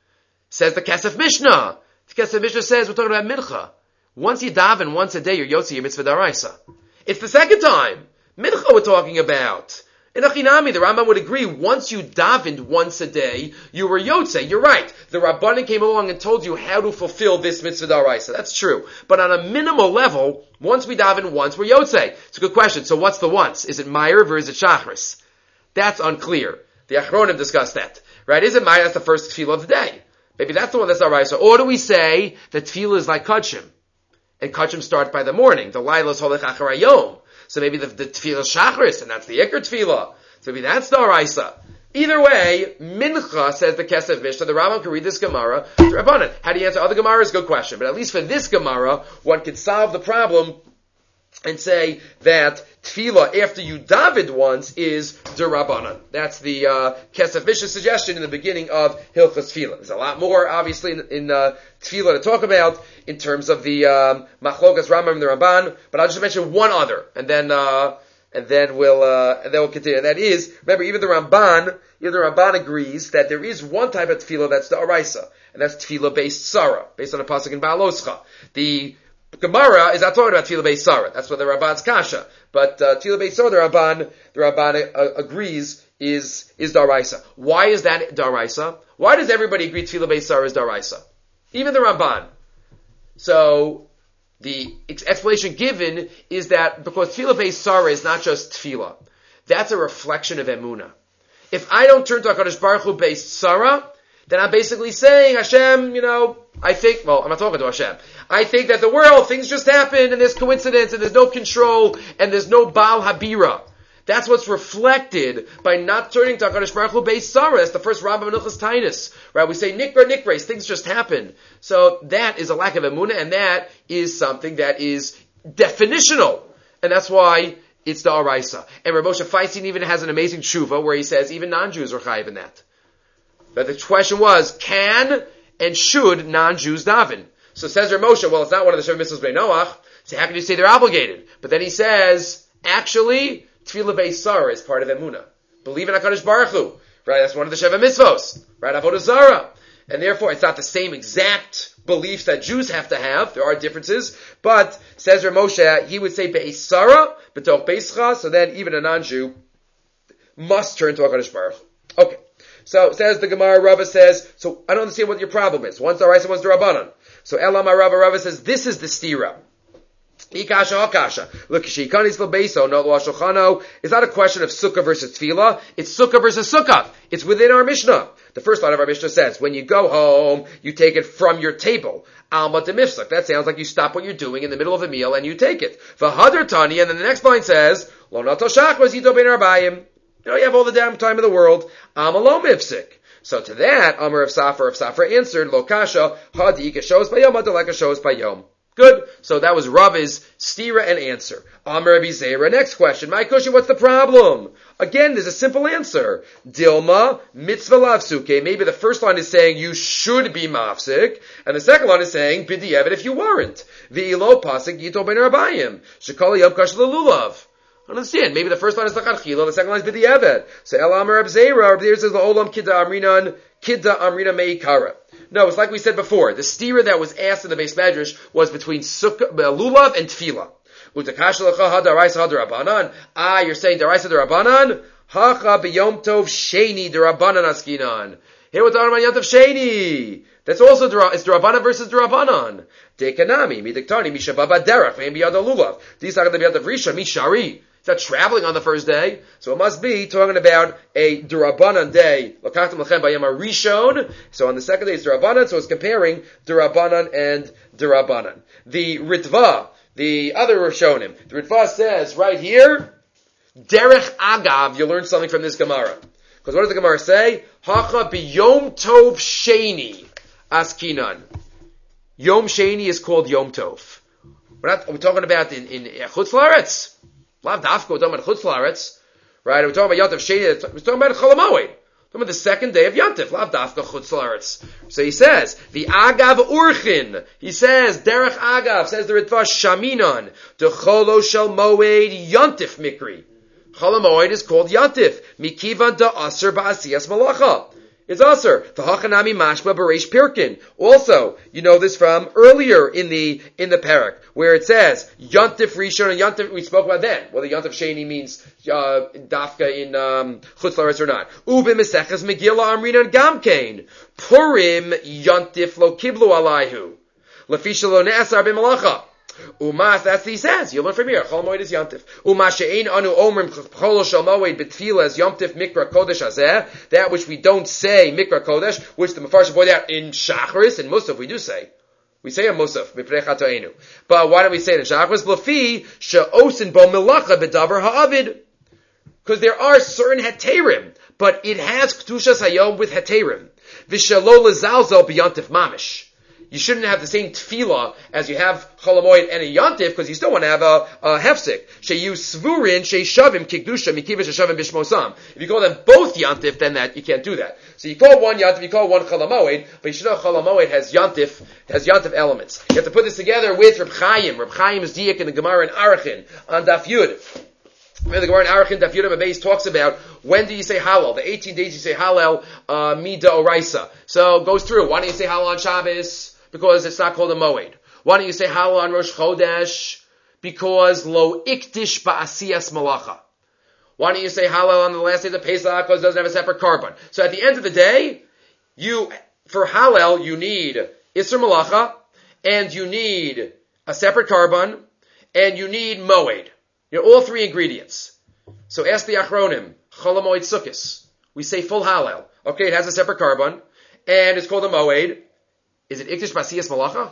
Says the Kesef Mishnah. The Kesef Mishnah says we're talking about mincha. Once you daven once a day, you're yotzi your mitzvah daraisa. It's the second time. Mincha we're talking about. In Achinami, the Rambam would agree, once you davened once a day, you were yotze. You're right. The Rabbanan came along and told you how to fulfill this mitzvah daraisa. That's true. But on a minimal level, once we daven once, we're yotze. It's a good question. So what's the once? Is it Ma'ariv or is it Shachris? That's unclear. The Achronim discussed that. Right? Is it Ma'ariv? That's the first tefillah of the day. Maybe that's the one that's daraisa. Or do we say that tefillah is like Kachim? And Kachim starts by the morning. The Lailas Holech Acharayom. So maybe the tefillah shachris, and that's the Iker tefillah. So maybe that's the Araisa. Either way, mincha, says the Kesef Mishnah, the Rambam can read this Gemara, the Rabbanan. How do you answer other Gemaras? Good question. But at least for this Gemara, one could solve the problem and say that tefillah after you david once is derabanan. That's the Kesef Mishnah suggestion in the beginning of Hilchas Tefillah. There's a lot more, obviously, in tefillah to talk about in terms of the Machlokas Rambam and the Ramban. But I'll just mention one other, and then we'll continue. And that is, remember, even the Ramban agrees that there is one type of tefillah that's the Araisa, and that's tefillah based Sarah, based on a pasuk in Baaloscha. The Gemara is not talking about tefillah based Sarah. That's what the Ramban's kasha. But tefillah based Sarah, the Ramban agrees is daraisa. Why is that daraisa? Why does everybody agree tefillah based Sarah is daraisa? Even the Ramban. So the explanation given is that because tefillah based Sarah is not just tefillah, that's a reflection of emunah. If I don't turn to HaKadosh Baruch Hu based Sarah, then I'm basically saying, Hashem, I think, well, I'm not talking to Hashem. I think that the world, things just happen, and there's coincidence, and there's no control, and there's no Baal Habira. That's what's reflected by not turning to HaKadosh Baruch Hu based Sarah. That's the first Rambam in Hilchos Tainus, right? We say nikra, things just happen. So that is a lack of emunah, and that is something that is definitional. And that's why it's the Araisa. And Rav Moshe Feinstein even has an amazing tshuva where he says even non-Jews are chayiv in that. But the question was, can and should non-Jews daven? So says Rav Moshe, well, it's not one of the Sheva Mitzvahs Bnei Noach, so how can you say they're obligated? But then he says, actually, Tefillah Beis Sarah is part of Emunah. Believe in HaKadosh Baruch Hu, right? That's one of the Sheva Mitzvos, right? Avodah Zarah. And therefore, it's not the same exact beliefs that Jews have to have. There are differences. But, says Rav Moshe, he would say Beis Sarah, B'toch Beischa, so then even a non-Jew must turn to HaKadosh Baruch Hu. Okay. So, says the Gemara, Rava says, so I don't understand what your problem is. One's the Raisa, one's the Rabbanan. So, Elamar Rava says, this is the stira. Ikasha Akasha. Look, Sheikanis Labeso, no Lo Shulchano. It's not a question of Sukkah versus Tefillah. It's Sukkah versus Sukkah. It's within our Mishnah. The first line of our Mishnah says, when you go home, you take it from your table. Alma Demifsuk. That sounds like you stop what you're doing in the middle of a meal and you take it. V'hadar Tani, and then the next line says, Lo Nato Shachmas Yito Ben Arbayim. You have all the damn time in the world. Amalom Ifsik. So to that, Amar of Safra answered, Lo Kasha, Hadi Kashos Bayom, Adaleka Shos Bayom. Good. So that was Rava's stira and answer. Amar Rabbi Zera. Next question. My question, what's the problem? Again, there's a simple answer. Dilma, mitzvah lavsuke. Maybe the first line is saying you should be mafsik, and the second line is saying b'di'evet if you weren't. V'ilo pasik yito ben arabayim. Shekol yom kash lelulav. I understand. Maybe the first line is L'chadchila, the second line is B'di'evet. So El Amar Reb Zera says the Olam Kidda Amrina Meikara. No, it's like we said before. The stira that was asked in the Beis Medrash was between Lulav and Tefillah. You're saying Daraisa Darabanan? Hacha b'yom tov sheni Darabanan askinan. Here we're talking about Yom Tov Sheni. That's also it's Darabanan versus Darabanan. Dekanami, midiktani, mishababa derech, maybe Yad Lulav. These are the Yad of Rishon, mishari. It's not traveling on the first day, so it must be talking about a Darabanan day. Lokachtem lechem bayam Rishon. So on the second day it's Darabanan, so it's comparing Darabanan and Darabanan. The Ritva, the other Rishonim, the Ritva says right here, Derech Agav, you learn something from this Gemara. Because what does the Gemara say? Hacha b'yom tov sheni askinan. Yom sheni is called Yom Tov. We're talking about in Chutz La'aretz. Lav dafka, we're talking about Chutz La'aretz. Right? We're talking about Yom Tov sheni, we're talking about Chol HaMoed. We're talking about the second day of Yom Tov. Lav dafka Chutz La'aretz. So he says, the Agav Urchin. He says, Derech Agav, says the Ritva, Shaminan, D'cholo shel Moed Yontif Mikri. Chol HaMoed is called Yantif. Mikivan da Aser ba'asiyas malacha. It's Aser. V'hachanami mashma b'reish pirkin. Also, you know this from earlier in the parak, where it says, Yantif Rishon and Yantif, we spoke about then, whether Yantif Sheni means, dafka in, Chutz La'aretz or not. Ube Meseches Megillah Amrinan Gamkein. Purim Yantif lo kiblu alayhu. Lefisha lo ne'asar b'malacha. Umas, that's what he says. You learn from here. Chol Moed is Yomtiv. Umas she'ein anu omrim chol shel Moed b'tefila as Yomtiv mikra kodesh hazeh. That which we don't say mikra kodesh, which the Mefarshim point out in Shacharis and Musaf we do say. We say a Musaf mipnei chatoenu. But why don't we say it in Shacharis? Lafi she'osin bo melacha b'davar ha'avid. Because there are certain heterim, but it has kedushas hayom with heterim. V'shelo lezalzel b'yontif mamish. You shouldn't have the same tefillah as you have Chol HaMoed and a Yantif, because you still want to have a hefsek. Sheyu svurin, sheishavim kikdusha, mikiva sheshavim bishmosam. If you call them both Yantif, then that you can't do that. So you call one Yantif, you call one Chol HaMoed, but you should know Chol HaMoed has Yantif elements. You have to put this together with Reb Chaim. Reb Chaim is diak in the Gemara in Arachin on Daf Yud. Where the Gemara in Arachin Daf Yud Beis talks about when do you say Hallel? The 18 days you say Hallel Mida Oraisa. So it goes through. Why don't you say Hallel on Shabbos? Because it's not called a Moed. Why don't you say Hallel on Rosh Chodesh? Because lo iktish ba'asiyas malacha. Why don't you say Hallel on the last day of the Pesach? Because it doesn't have a separate carbon. So at the end of the day, for Hallel, you need Isser Malacha, and you need a separate carbon, and you need Moed. You know, all three ingredients. So ask the Achronim, Chol HaMoed Sukkos. We say full Hallel. Okay, it has a separate carbon, and it's called a Moed. Is it Iktish Basiyas Malacha?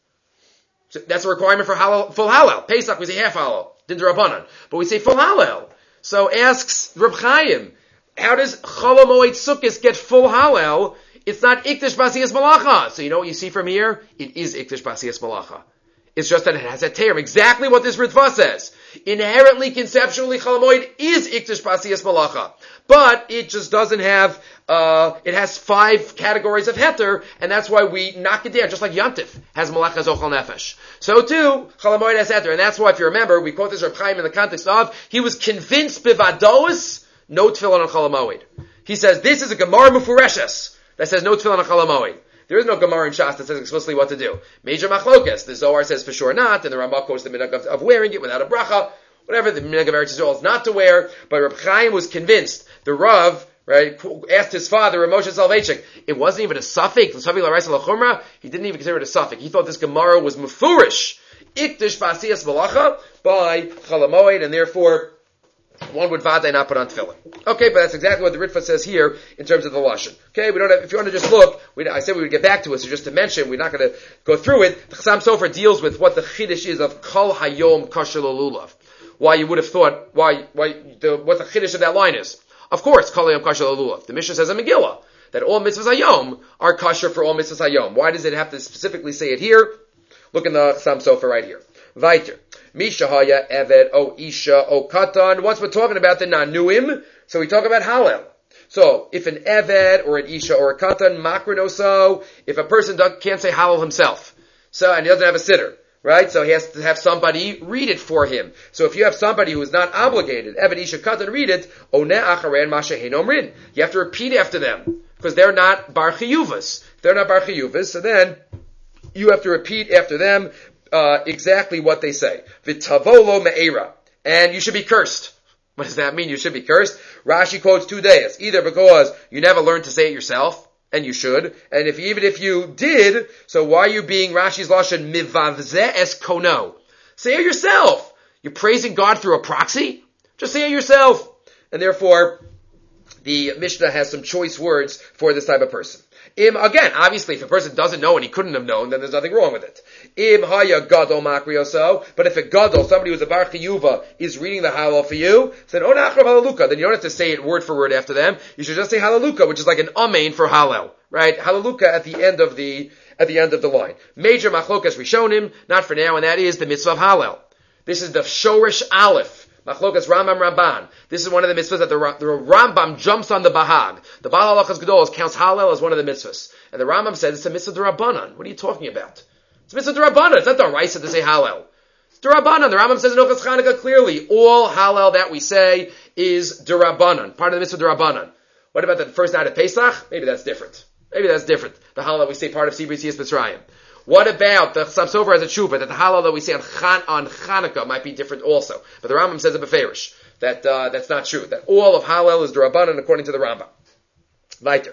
So that's a requirement for Hallel, full Hallel. Pesach, we say half Hallel. Din Rabbanan. But we say full Hallel. So asks Reb Chaim, how does Chol HaMoed Sukkos get full Hallel? It's not Iktish Basiyas Malacha. So you know what you see from here? It is Iktish Basiyas Malacha. It's just that it has a term. Exactly what this Ritva says. Inherently, conceptually, Chol HaMoed is Iktish Basiyas Malacha. But it just doesn't have, it has 5 categories of heter, and that's why we knock it down, just like Yantif has Malacha Zochal Nefesh. So too, Chol HaMoed has heter, and that's why if you remember, we quote this Reb Chaim in the context of, he was convinced Bivados, no tefillin on Chol HaMoed. He says, this is a Gemara Mufureshes, that says no tefillin on Chol HaMoed. There is no Gemara in Shas that says explicitly what to do. Major Machlokes, the Zohar says for sure not, and the Rambam quotes the minhag of wearing it without a bracha, whatever, the minhag of Eretz Yisrael is not to wear, but Reb Chaim was convinced. The Rav, right, asked his father, Rav Moshe Soloveitchik, it wasn't even a suffix, he didn't even consider it a suffix. He thought this Gemara was mufurish, Iktish Basiyas Malacha, by Chol HaMoed, and therefore, one would vaday not put on tefillin. Okay, but that's exactly what the Ritva says here in terms of the lashon. Okay, we don't have. If you want to just look, I said we would get back to it. So just to mention, we're not going to go through it. The Chassam Sofer deals with what the chiddush is of Kol Hayom Kasher Lulav. Why you would have thought what the chiddush of that line is. Of course, Kol Hayom Kasher Lulav. The Mishnah says in Megillah that all mitzvahs Hayom are kasher for all mitzvahs Hayom. Why does it have to specifically say it here? Look in the Chassam Sofer right here. Weiter. Misha haya eved o isha o katan. Once we're talking about the nanuim, so we talk about Hallel. So if an eved or an isha or a katan makrin oso, if a person can't say Hallel himself, so and he doesn't have a sitter, right? So he has to have somebody read it for him. So if you have somebody who is not obligated, Eved Isha Katan, read it, Oneh Acharen Masha Hein Omrin. You have to repeat after them, because they're not Bar Chiyuvas. If they're not Bar Chiyuvas, so then you have to repeat after them exactly what they say. V'tavolo me'era. And you should be cursed. What does that mean? You should be cursed? Rashi quotes 2 days. Either because you never learned to say it yourself, and you should, and even if you did, so why are you being Rashi's lashon mivavze es kono? Say it yourself. You're praising God through a proxy? Just say it yourself. And therefore, the Mishnah has some choice words for this type of person. Again, obviously, if a person doesn't know and he couldn't have known, then there's nothing wrong with it. Haya gadol makrioso, but if a gadol, somebody who's a bar chiyuva, is reading the halal for you, then onachrav halaluka, then you don't have to say it word for word after them. You should just say halaluka, which is like an amen for halal, right? Halaluka at the end of the line. Major machlokas rishonim, not for now, and that is the mitzvah of halal. This is the shorish aleph. Machlokas Rambam Ramban. This is one of the mitzvahs that the Rambam jumps on the Bahag. The Baal Halachas Gedolos counts Halal as one of the mitzvahs. And the Rambam says it's a mitzvah d'Rabbanan. What are you talking about? It's a mitzvah d'Rabbanan. It's not the Raisa to say Halal. It's d'Rabbanan. The Rambam says in Ochas Chanukah clearly, all Halal that we say is d'Rabbanan. Part of the mitzvah d'Rabbanan. What about the first night of Pesach? Maybe that's different. The Halal that we say part of Sibri Siyas Mitzrayim. What about the Samsover as a tshuva, that the halal that we say on Chanukah might be different also? But the Rambam says a beferish, that that's not true. That all of halal is d'Rabbanan according to the Rambam. Weiter.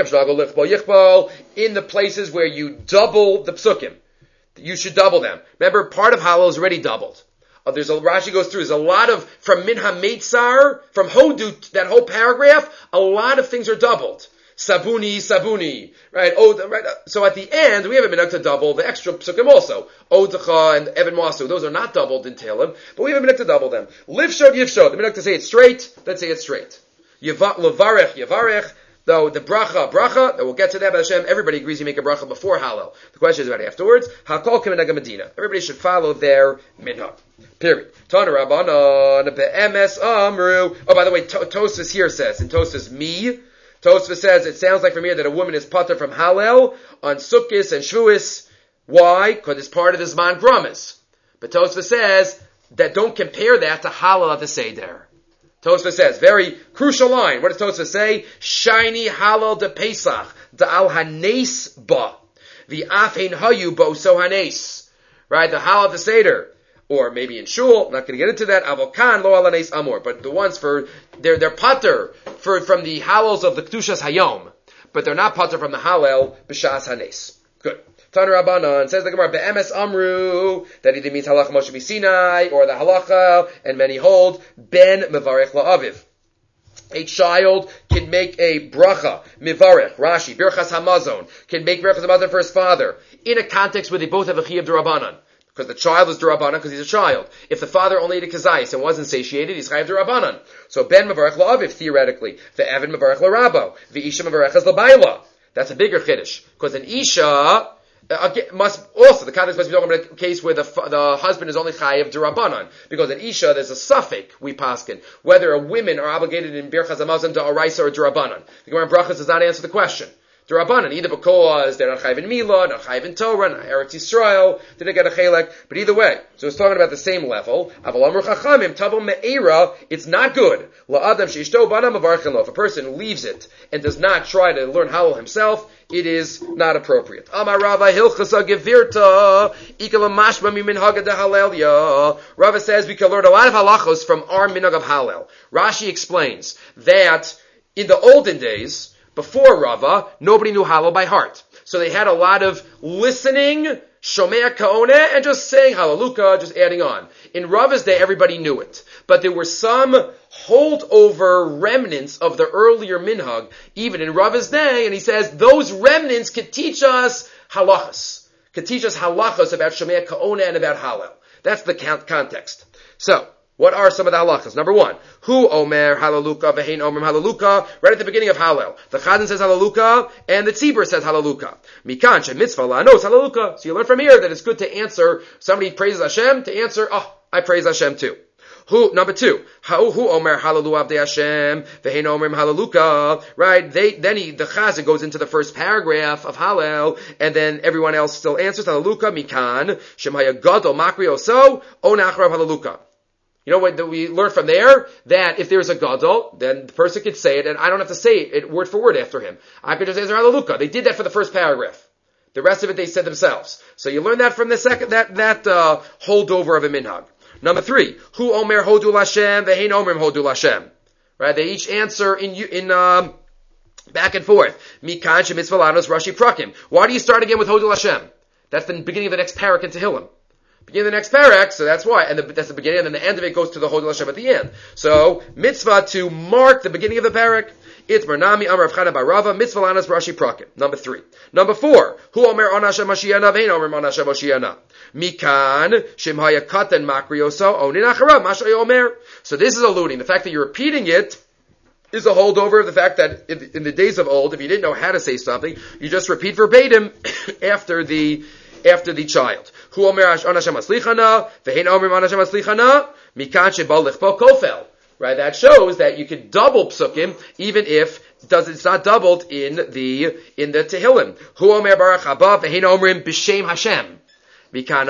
In the places where you double the psukim, you should double them. Remember, part of halal is already doubled. Rashi goes through, there's a lot of, from Minha Meitzar, from Hodut, that whole paragraph, a lot of things are doubled. Sabuni, right? So at the end, we have a minhag to double the extra psukim also. Odecha and Evan Masu, those are not doubled in Tehillim, but we have a minhag to double them. Livshod, yivshod, the minhag to say it straight, let's say it straight. Levarech, though the bracha, we'll get to that, but Hashem, everybody agrees you make a bracha before halal. The question is about afterwards. Hakol k'minhag Medina. Everybody should follow their minhag. Period. Tana Rabbanan, be'emes amru. Oh, by the way, Tosfos here says, in Tosfos me, Tosfos says, it sounds like from here that a woman is pater from halal on Sukkos and Shvuos. Why? Because it's part of the Zman Gramas. But Tosfos says that don't compare that to halal at the Seder. Tosfos says, very crucial line. What does Tosfos say? Shiny halal de Pesach, de al hanes ba, the afein hayu bo so hanes. Right? The halal at the Seder. Or maybe in shul, I'm not going to get into that. Avokan lo alanes amor, but the ones for they're pater from the halals of the kedushas hayom, but they're not pater from the halal b'shas hanes. Good. Tana Rabbanan says the Gemara be'emes amru that either means halacha Moshe Sinai or the halacha, and many hold ben mevarech la'aviv. A child can make a bracha, mivarech, Rashi, birchas hamazon, can make birchas hamazon for his father in a context where they both have a chiyuv d'Rabbanan. Because the child is d'Rabbanan because he's a child. If the father only ate a kazayis and wasn't satiated, he's chayav d'Rabbanan. So ben mevarech la'aviv, theoretically. The Evan mevarech la'rabo. The Isha mevarech as l'bayla. That's a bigger chiddush. Because an Isha the context must be talking about a case where the husband is only chayav d'Rabbanan. Because an Isha, there's a suffix, we paskin, whether women are obligated in birchas hamazon to oraisa or d'Rabbanan. The Gemara Brachas does not answer the question. D'Rabbanan, either because they're not chayiv in Milah, not chayiv in Torah, not Eretz Yisrael, didn't get a chelek, but either way. So it's talking about the same level. Aval amru chachamim, tavo me'era, it's not good. La'adam she'ishto bana mevarchen lo. If a person leaves it and does not try to learn halal himself, it is not appropriate. Amar Rava hilchasa gevirta, ikala mashma mi minhag de halelya. Rava says we can learn a lot of halachos from our minhag of halal. Rashi explains that in the olden days, before Rava, nobody knew halal by heart. So they had a lot of listening, shomea kaoneh, and just saying halaluka, just adding on. In Rava's day, everybody knew it. But there were some holdover remnants of the earlier minhag, even in Rava's day, and he says those remnants could teach us halachas. Could teach us halachas about shomea kaoneh and about halal. That's the context. So, what are some of the halachas? Number one, hu omer halaluka v'hein omer halaluka, right at the beginning of halal. The chazan says halaluka, and the tzibur says halaluka. Mikan she mitzvah la'anos halaluka. So you learn from here that it's good to answer, somebody praises Hashem, to answer, I praise Hashem too. Number two, who Omer Halalu Avdei Hashem Vehein Omer Halaluka. Right? The Chazan goes into the first paragraph of Hallel, and then everyone else still answers Halaluka Mikan Shemaya Gadol Makri Oso O Nachrav Halaluka. You know what we learn from there? That if there's a gadol, then the person could say it, and I don't have to say it word for word after him. I could just answer Halaluka. They did that for the first paragraph. The rest of it they said themselves. So you learn that from the second that holdover of a minhag. Number three, Hu Omer Hodul Hashem Vehein Omrim Hodul Hashem. Right? They each answer in back and forth. Mikan Shemitzvah Lanos Rashi Prakim. Why do you start again with Hodul Hashem? That's the beginning of the next parak in Tehillim. Beginning of the next parak, so that's why, and that's the beginning, and then the end of it goes to the Hodul Hashem at the end. So, mitzvah to mark the beginning of the parak. Itmar Nami Amar Avchana Barava Mitzvah Lanas Rashi Prakim. Number three. Number four. Hu Omer On Hashem Mashiach Vein Omer On Hashem Mashiach. Mikan Shemhaya Katan Makrioso Onin Acharav Mashay Omer. So this is alluding the fact that you're repeating it is a holdover of the fact that in the days of old, if you didn't know how to say something, you just repeat verbatim after the child. Hu Omer On Hashem Maslichana Vein Omer On Hashem Maslichana Mikan Shebal Lichpo Kofel. Right, that shows that you could double psukim even if it's not doubled in the Tehillim. Hu Omer Baruch Haba Vehein Omrim B'Shem Hashem. Mikan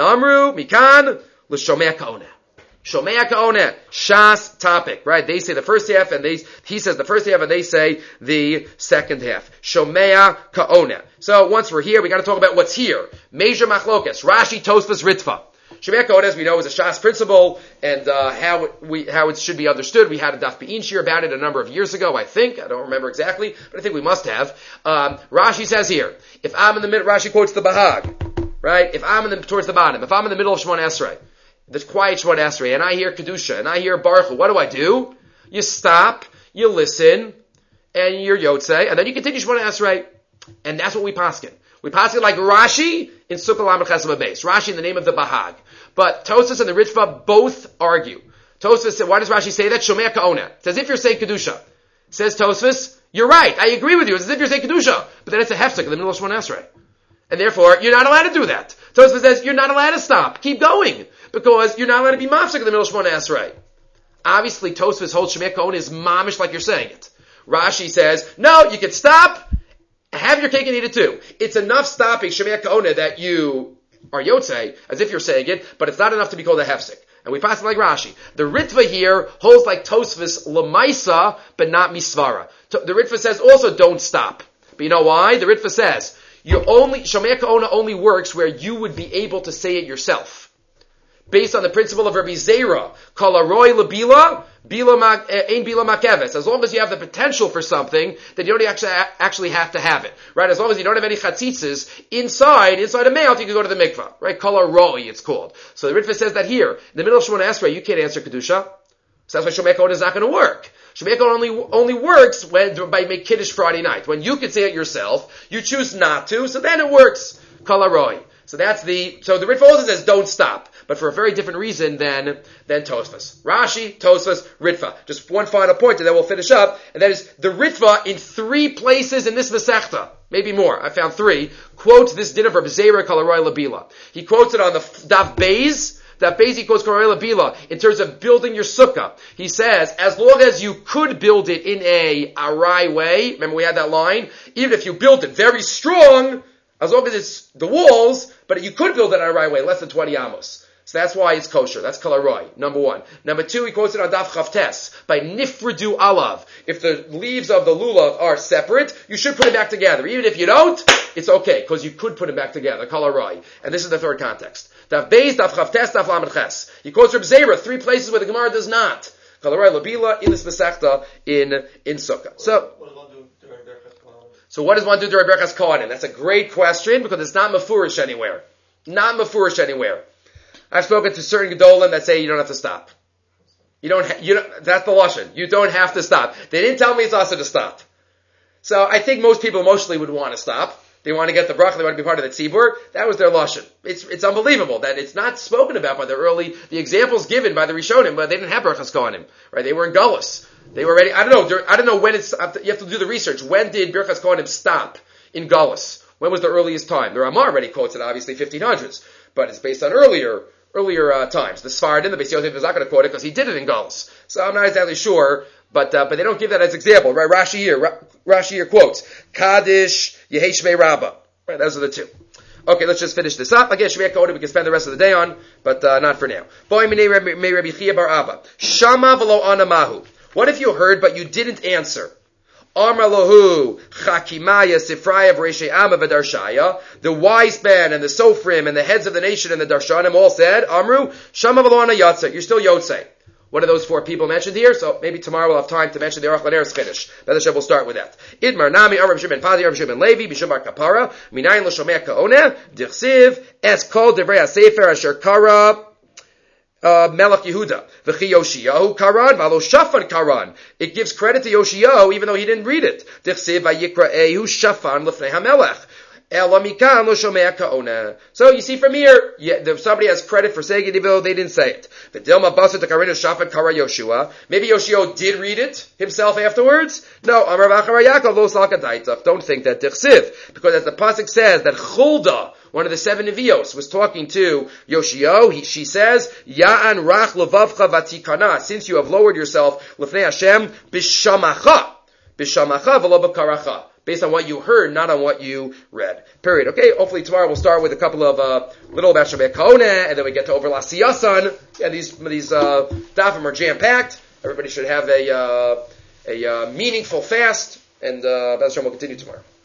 L'Shomea Ka'oneh. Shomea Ka'oneh. Shas topic. Right, they say the first half and he says the first half and they say the second half. Shomea Ka'oneh. So once we're here, we got to talk about what's here. Major Machlokes. Rashi Tosfos Ritva. Shomea Ka'oneh, as we know, is a Shas principle, and how it should be understood. We had a Daf Be'in shir about it a number of years ago, I think. I don't remember exactly, but I think we must have. Rashi says here, if I'm in the middle, Rashi quotes the Bahag, right? If I'm towards the bottom, if I'm in the middle of Shemona Esrei, the quiet Shemona Esrei, and I hear Kedusha, and I hear Baruch Hu, what do? You stop, you listen, and you're Yotzei, and then you continue Shemona Esrei. And that's what we paskin. We paskin like Rashi in Sukkah Lamed Chesed Beis. Rashi in the name of the Bahag. But Tosfos and the Ritva both argue. Tosfos said, why does Rashi say that? Shomea Ka'oneh. It's as if you're saying Kedusha. Says Tosfos, you're right, I agree with you. It's as if you're saying Kedusha. But then it's a hefsek in the middle of Shemona Esrei. And therefore, you're not allowed to do that. Tosfos says, you're not allowed to stop. Keep going. Because you're not allowed to be mafsek in the middle of Shemona Esrei. Obviously, Tosfos holds Shomea Ka'oneh is mamish like you're saying it. Rashi says, no, you can stop. Have your cake and eat it too. It's enough stopping Shomea Ka'oneh that you are Yotzei, as if you're saying it, but it's not enough to be called a hefsek. And we pass it like Rashi. The Ritva here holds like Tosfos Lamaisa, but not Misvara. The Ritva says also don't stop. But you know why? The Ritva says, Shomea Ka'oneh only works where you would be able to say it yourself. Based on the principle of Rabbi Zera, Kol Aroi Labila, Ein Bila Makeves. As long as you have the potential for something, then you don't actually have to have it. Right? As long as you don't have any chatzitzes inside a mouth, you can go to the mikvah. Right? Kol Aroi, it's called. So the Ritva says that here, in the middle of Shemona Esrei, you can't answer Kedusha. So that's why Shomea Ka'oneh is not going to work. Shomea Ka'oneh only works by make Kiddush Friday night. When you can say it yourself, you choose not to, so then it works. Kol Aroi. So the Ritva also says don't stop, but for a very different reason than Tosfos. Rashi, Tosfos, Ritva. Just one final point, and then we'll finish up, and that is the Ritva in 3 places in this Masechta, maybe more, I found 3, quotes this din of Reb Zera Kol Aroi Labila. He quotes it on the Daf Beis. Daf Beis he quotes Kol Aroi Labila in terms of building your sukkah. He says, as long as you could build it in a arai way, remember we had that line, even if you built it very strong, as long as it's the walls, but you could build it in a right way, less than 20 amos. So that's why it's kosher. That's Kol Aroi, number 1. Number 2, he quotes it on Daf Chavtes, by Nifredu Alav. If the leaves of the lulav are separate, you should put it back together. Even if you don't, it's okay, because you could put it back together. Kol Aroi. And this is the third context. Daf Beis, Daf Chavtes, Daf Lamed Ches. He quotes Reb Zera, 3 places where the Gemara does not. Kol Aroi Labila, in this Masechta, in Sukkah. So what does one do during Berachas Kohanim? That's a great question because it's not mafurish anywhere. Not mafurish anywhere. I've spoken to certain Gedolim that say you don't have to stop. That's the Lashon. You don't have to stop. They didn't tell me it's also to stop. So I think most people emotionally would want to stop. They want to get the bracha, they want to be part of the tzibur. That was their Lashon. It's unbelievable that it's not spoken about by the examples given by the Rishonim, but they didn't have Berachas Kohanim. Right? They were in Gullus. They were ready. I don't know when you have to do the research. When did Birchas Kohanim stop in Gullus? When was the earliest time? The Ramah already quotes it, obviously 1500s, but it's based on earlier times. The Sfaradim, the Beis Yosef is not going to quote it because he did it in Galus. So I'm not exactly sure, but they don't give that as example, right? Rashi here quotes Kaddish Yehei Rabbah. Right, those are the two. Okay, let's just finish this up. Again, Shmei Kodim we can spend the rest of the day on, but not for now. Shama v'lo anamahu. What if you heard but you didn't answer? Amar lohu chakimaya sifraya v'reishei ama v'darshaya. The wise man and the sofrim and the heads of the nation and the darshanim all said, Amru, Shama v'lo ana yatsa. You're still yotzei. What are those four people mentioned here? So maybe tomorrow we'll have time to mention the Aruch LaNer Chiddush. We'll start with that. Idmar Nami, Arab Shimon Padi, Arab Shimon Levi, Bishum Bar Kapara, Minayin L'Shomea Ka'oneh, Dichsiv, Es Kol Devrei HaSefer Asher Kara, Melech Yehuda, V'chi Yoshiyahu Karan, V'alo Shafan Karan. It gives credit to Yoshiyahu even though he didn't read it. Dichsiv V'yikra'ehu Shafan L'fnei HaMelech. So you see from here, somebody has credit for saying it even though they didn't say it. Maybe Yoshio did read it himself afterwards. No, don't think that Dichsiv, because as the pasuk says that Chulda, one of the 7 Nevios, was talking to Yoshio. She says, Ya'an rach levavcha vatikana, since you have lowered yourself l'fnei Hashem b'shamacha v'lo b'karacha. Based on what you heard, not on what you read. Period. Okay, hopefully tomorrow we'll start with a couple of little about Shabbat Kaoneh, and then we get to over La Siyasan. Yeah, these dafim are jam-packed. Everybody should have a meaningful fast, and Bez Hashem will continue tomorrow.